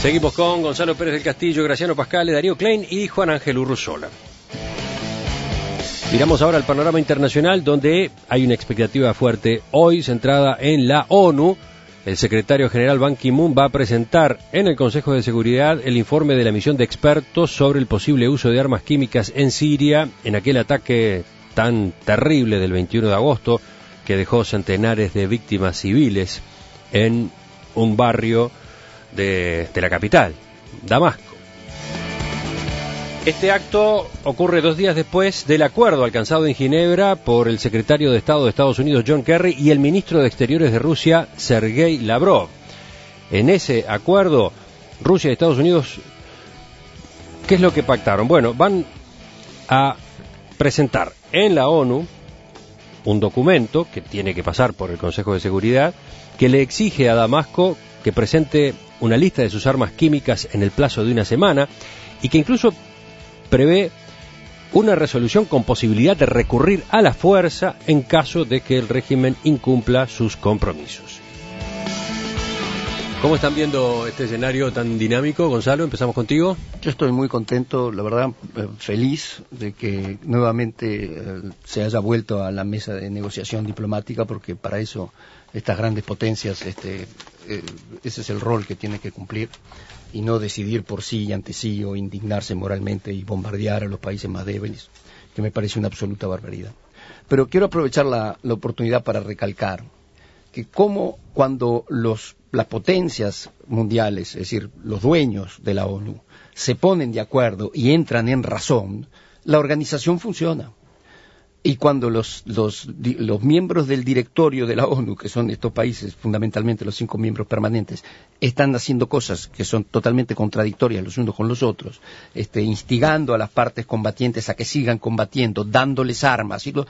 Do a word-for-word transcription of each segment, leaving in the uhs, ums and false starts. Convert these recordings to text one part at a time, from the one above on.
Seguimos con Gonzalo Pérez del Castillo, Graciano Pascale, Darío Klein y Juan Ángel Urruzola. Miramos ahora al panorama internacional, donde hay una expectativa fuerte hoy centrada en la ONU. El secretario general Ban Ki-moon va a presentar en el Consejo de Seguridad el informe de la misión de expertos sobre el posible uso de armas químicas en Siria, en aquel ataque tan terrible del veintiuno de agosto que dejó centenares de víctimas civiles en un barrio de, de la capital, Damasco. Este acto ocurre dos días después del acuerdo alcanzado en Ginebra por el secretario de Estado de Estados Unidos, John Kerry, y el ministro de Exteriores de Rusia, Sergei Lavrov. En ese acuerdo, Rusia y Estados Unidos, ¿qué es lo que pactaron? Bueno, van a presentar en la ONU un documento que tiene que pasar por el Consejo de Seguridad, que le exige a Damasco que presente una lista de sus armas químicas en el plazo de una semana, y que incluso prevé una resolución con posibilidad de recurrir a la fuerza en caso de que el régimen incumpla sus compromisos. ¿Cómo están viendo este escenario tan dinámico, Gonzalo? Empezamos contigo. Yo estoy muy contento, la verdad, eh, feliz de que nuevamente eh, se haya vuelto a la mesa de negociación diplomática, porque para eso estas grandes potencias, este, eh, ese es el rol que tienen que cumplir, y no decidir por sí y ante sí o indignarse moralmente y bombardear a los países más débiles, que me parece una absoluta barbaridad. Pero quiero aprovechar la, la oportunidad para recalcar que como cuando los, las potencias mundiales, es decir, los dueños de la ONU, se ponen de acuerdo y entran en razón, la organización funciona. Y cuando los, los, los miembros del directorio de la ONU, que son estos países, fundamentalmente los cinco miembros permanentes, están haciendo cosas que son totalmente contradictorias los unos con los otros, este, instigando a las partes combatientes a que sigan combatiendo, dándoles armas, y lo,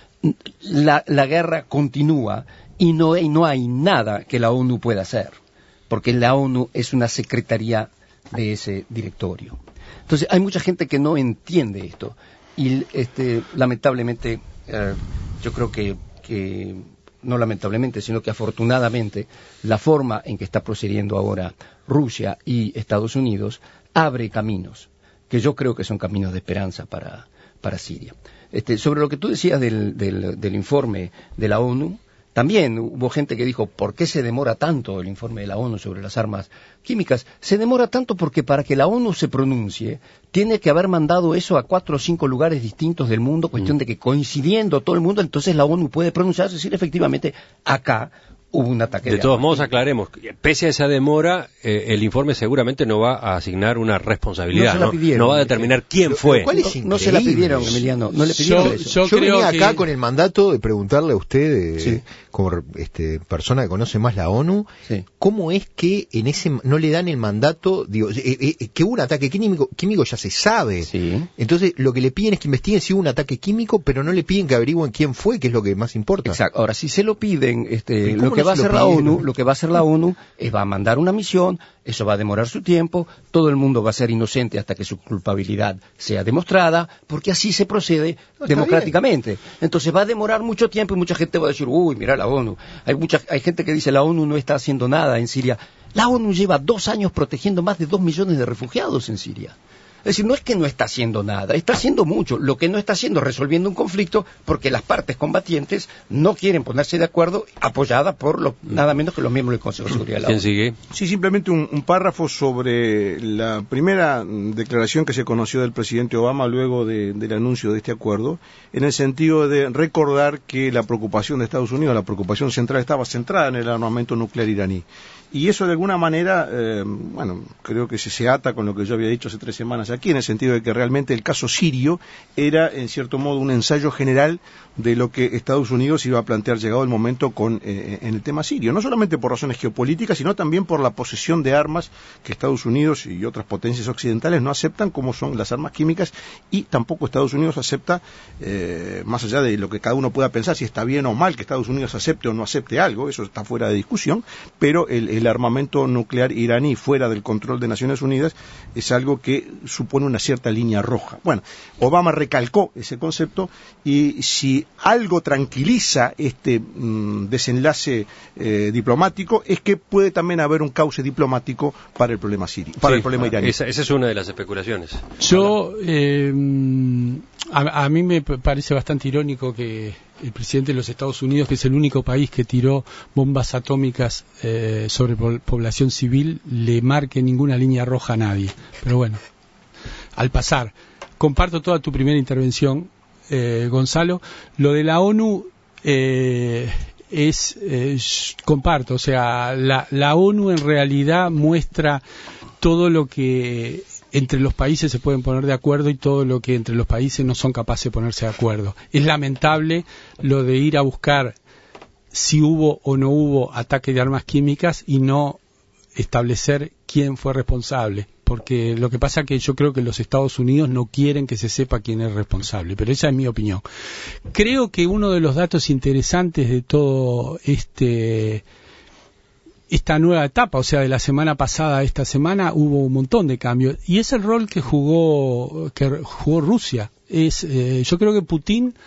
la, la guerra continúa y no, y no hay nada que la ONU pueda hacer, porque la ONU es una secretaría de ese directorio. Entonces hay mucha gente que no entiende esto. Y este, lamentablemente, eh, yo creo que, que, no lamentablemente, sino que afortunadamente, la forma en que está procediendo ahora Rusia y Estados Unidos abre caminos, que yo creo que son caminos de esperanza para, para Siria. Este, sobre lo que tú decías del, del, del informe de la ONU, también hubo gente que dijo, ¿por qué se demora tanto el informe de la ONU sobre las armas químicas? Se demora tanto porque para que la ONU se pronuncie, tiene que haber mandado eso a cuatro o cinco lugares distintos del mundo, cuestión mm. de que coincidiendo todo el mundo, entonces la ONU puede pronunciarse y decir, efectivamente, acá hubo un ataque. De, de todos modos, aclaremos, pese a esa demora, eh, el informe seguramente no va a asignar una responsabilidad, no, no, no va a determinar quién pero, fue. Pero es no, no se la pidieron, Emiliano, no le pidieron yo, eso. Yo, yo creo venía que... acá con el mandato de preguntarle a usted, eh, sí. como este, persona que conoce más la ONU, sí. ¿cómo es que en ese no le dan el mandato? Digo, eh, eh, que hubo un ataque químico, químico ya se sabe. Sí. Entonces, lo que le piden es que investiguen si hubo un ataque químico, pero no le piden que averigüen quién fue, que es lo que más importa. Exacto. Ahora, si se lo piden, este, lo que no va a hacer la pidieron? ONU, lo que va a hacer la ONU es va a mandar una misión, eso va a demorar su tiempo, todo el mundo va a ser inocente hasta que su culpabilidad sea demostrada, porque así se procede no, democráticamente. Bien. Entonces va a demorar mucho tiempo y mucha gente va a decir, uy, mira la ONU. Hay mucha, hay gente que dice la ONU no está haciendo nada en Siria. La ONU lleva dos años protegiendo más de dos millones de refugiados en Siria. Es decir, no es que no está haciendo nada, está haciendo mucho. Lo que no está haciendo es resolviendo un conflicto porque las partes combatientes no quieren ponerse de acuerdo, apoyada por lo, nada menos que los miembros del Consejo de Seguridad de la ONU. ¿Quién sigue? Sí, simplemente un, un párrafo sobre la primera declaración que se conoció del presidente Obama luego de, del anuncio de este acuerdo, en el sentido de recordar que la preocupación de Estados Unidos, la preocupación central, estaba centrada en el armamento nuclear iraní. Y eso de alguna manera, eh, bueno, creo que se, se ata con lo que yo había dicho hace tres semanas aquí, en el sentido de que realmente el caso sirio era, en cierto modo, un ensayo general de lo que Estados Unidos iba a plantear llegado el momento con eh, en el tema sirio, no solamente por razones geopolíticas, sino también por la posesión de armas que Estados Unidos y otras potencias occidentales no aceptan, como son las armas químicas, y tampoco Estados Unidos acepta, eh, más allá de lo que cada uno pueda pensar, si está bien o mal que Estados Unidos acepte o no acepte algo, eso está fuera de discusión, pero el, el armamento nuclear iraní fuera del control de Naciones Unidas es algo que su supone una cierta línea roja. Bueno, Obama recalcó ese concepto y si algo tranquiliza este mm, desenlace eh, diplomático es que puede también haber un cauce diplomático para el problema sirio, para sí, el problema iraní. Esa, esa es una de las especulaciones. Yo, eh, a, a mí me parece bastante irónico que el presidente de los Estados Unidos, que es el único país que tiró bombas atómicas eh, sobre po- población civil, le marque ninguna línea roja a nadie. Pero bueno, al pasar, comparto toda tu primera intervención, eh, Gonzalo. Lo de la ONU eh, es, eh, comparto, o sea, la, la ONU en realidad muestra todo lo que entre los países se pueden poner de acuerdo y todo lo que entre los países no son capaces de ponerse de acuerdo. Es lamentable lo de ir a buscar si hubo o no hubo ataque de armas químicas y no establecer quién fue responsable, porque lo que pasa es que yo creo que los Estados Unidos no quieren que se sepa quién es responsable, pero esa es mi opinión. Creo que uno de los datos interesantes de todo este esta nueva etapa, o sea, de la semana pasada a esta semana hubo un montón de cambios y es el rol que jugó que jugó Rusia. Es eh, yo creo que Putin,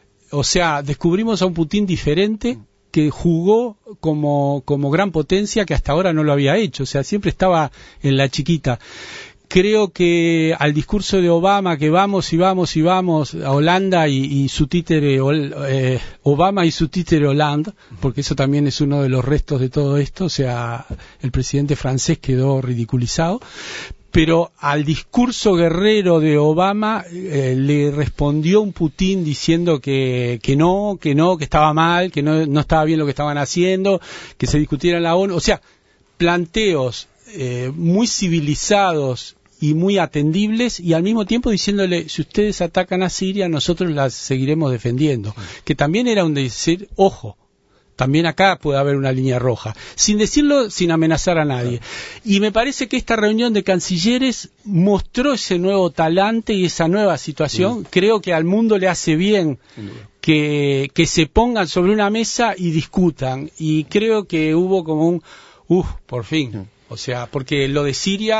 o sea, descubrimos a un Putin diferente que jugó como como gran potencia que hasta ahora no lo había hecho, o sea, siempre estaba en la chiquita. Creo que al discurso de Obama, que vamos y vamos y vamos a Holanda y, y su títere, eh, Obama y su títere Hollande, porque eso también es uno de los restos de todo esto, o sea, el presidente francés quedó ridiculizado, pero al discurso guerrero de Obama eh, le respondió un Putin diciendo que, que no, que no, que estaba mal, que no, no estaba bien lo que estaban haciendo, que se discutiera en la ONU, o sea, planteos eh, muy civilizados y muy atendibles y al mismo tiempo diciéndole, si ustedes atacan a Siria, nosotros las seguiremos defendiendo. Que también era un decir, ojo, también acá puede haber una línea roja. Sin decirlo, sin amenazar a nadie. Y me parece que esta reunión de cancilleres mostró ese nuevo talante y esa nueva situación. Sí. Creo que al mundo le hace bien que, que se pongan sobre una mesa y discutan. Y creo que hubo como un, uff, por fin. Sí. O sea, porque lo de Siria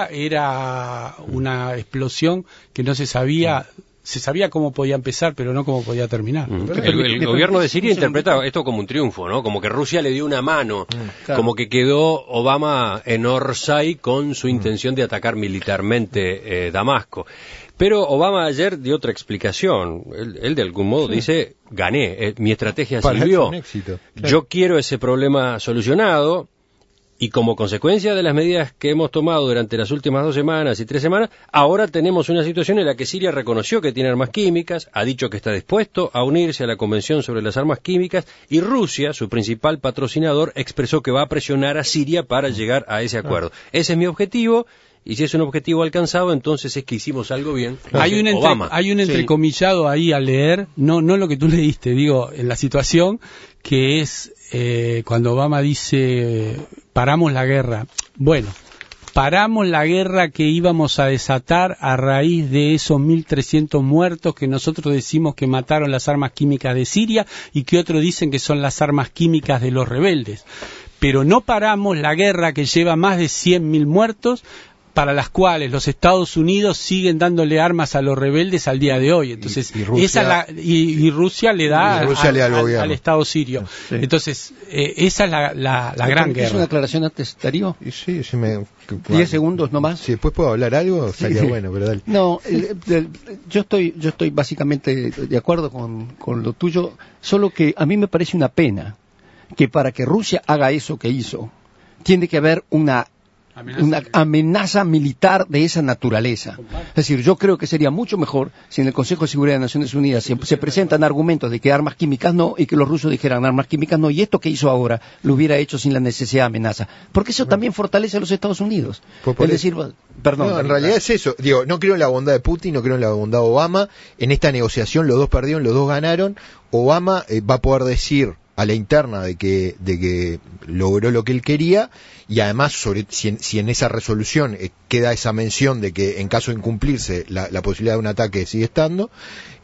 era una explosión que no se sabía, se sabía cómo podía empezar, pero no cómo podía terminar. Mm. El, el gobierno de Siria interpreta esto como un triunfo, ¿no? Como que Rusia le dio una mano, mm, claro. Como que quedó Obama en Orsay con su intención de atacar militarmente eh, Damasco. Pero Obama ayer dio otra explicación. Él, él de algún modo sí. dice, gané, eh, mi estrategia Para sirvió. Un éxito, claro. Yo quiero ese problema solucionado. Y como consecuencia de las medidas que hemos tomado durante las últimas dos semanas y tres semanas, ahora tenemos una situación en la que Siria reconoció que tiene armas químicas, ha dicho que está dispuesto a unirse a la Convención sobre las Armas Químicas, y Rusia, su principal patrocinador, expresó que va a presionar a Siria para llegar a ese acuerdo. Ese es mi objetivo, y si es un objetivo alcanzado, entonces es que hicimos algo bien. Hay un, entre, hay un entrecomillado sí. ahí a leer, no, no lo que tú leíste, digo, en la situación, que es eh, cuando Obama dice... paramos la guerra. Bueno, paramos la guerra que íbamos a desatar a raíz de esos mil trescientos muertos que nosotros decimos que mataron las armas químicas de Siria y que otros dicen que son las armas químicas de los rebeldes. Pero no paramos la guerra que lleva más de cien mil muertos, para las cuales los Estados Unidos siguen dándole armas a los rebeldes al día de hoy. Entonces, y, y, Rusia, esa la, y, y Rusia le da Rusia al, le da al, al, al Estado sirio. Sí. Entonces, eh, esa es la, la, la gran guerra. ¿Es una aclaración antes, Darío? Sí, sí me... Diez segundos nomás. Si después puedo hablar algo, estaría sí. bueno, pero dale. No, el, el, yo estoy yo estoy básicamente de acuerdo con, con lo tuyo, solo que a mí me parece una pena que para que Rusia haga eso que hizo, tiene que haber una Amenaza. una amenaza militar de esa naturaleza. Es decir, yo creo que sería mucho mejor si en el Consejo de Seguridad de Naciones Unidas se, se presentan argumentos de que armas químicas no, y que los rusos dijeran armas químicas no, y esto que hizo ahora lo hubiera hecho sin la necesidad de amenaza. Porque eso también fortalece a los Estados Unidos. Es decir, perdón. No, en realidad es eso. Digo, no creo en la bondad de Putin, no creo en la bondad de Obama. En esta negociación los dos perdieron, los dos ganaron. Obama eh, va a poder decir a la interna de que de que logró lo que él quería, y además sobre si en, si en esa resolución eh, queda esa mención de que en caso de incumplirse la, la posibilidad de un ataque sigue estando,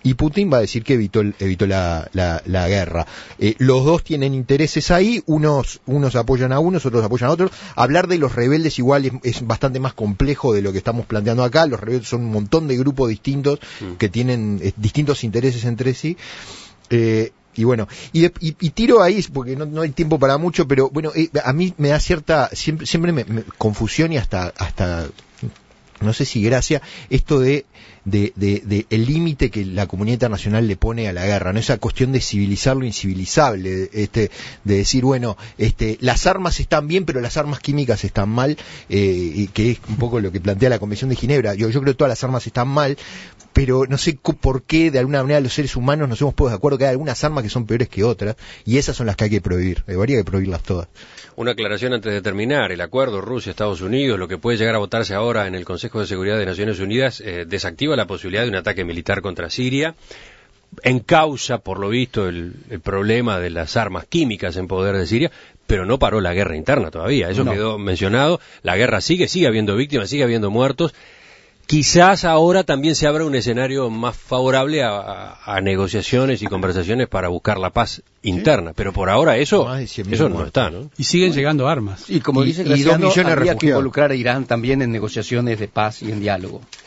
y Putin va a decir que evitó, evitó la, la, la guerra. Eh, los dos tienen intereses ahí, unos, unos apoyan a unos, otros apoyan a otros. Hablar de los rebeldes igual es, es bastante más complejo de lo que estamos planteando acá. Los rebeldes son un montón de grupos distintos mm. que tienen eh, distintos intereses entre sí. Eh, Y bueno, y, y, y tiro ahí, porque no, no hay tiempo para mucho, pero bueno, eh, a mí me da cierta, siempre, siempre me, me confusión y hasta, hasta, no sé si gracia, esto de, de, de, de el límite que la comunidad internacional le pone a la guerra, ¿no? Esa cuestión de civilizar lo incivilizable, este, de decir, bueno, este, las armas están bien, pero las armas químicas están mal, eh, y que es un poco lo que plantea la Convención de Ginebra. Yo, yo creo que todas las armas están mal, pero no sé por qué de alguna manera los seres humanos nos hemos puesto de acuerdo que hay algunas armas que son peores que otras, y esas son las que hay que prohibir. Habría que prohibirlas todas. Una aclaración antes de terminar. El acuerdo Rusia-Estados Unidos, lo que puede llegar a votarse ahora en el Consejo de Seguridad de Naciones Unidas, eh, desactiva la posibilidad de un ataque militar contra Siria, encausa, por lo visto, el, el problema de las armas químicas en poder de Siria, pero no paró la guerra interna todavía. Eso no. Quedó mencionado. La guerra sigue, sigue habiendo víctimas, sigue habiendo muertos. Quizás ahora también se abra un escenario más favorable a, a, a negociaciones y conversaciones para buscar la paz interna, ¿sí? Pero por ahora eso eso no está, ¿no? Y siguen bueno. llegando armas. Y como y, dice y dos millones de habría refugiados. Que involucrar a Irán también en negociaciones de paz y en diálogo.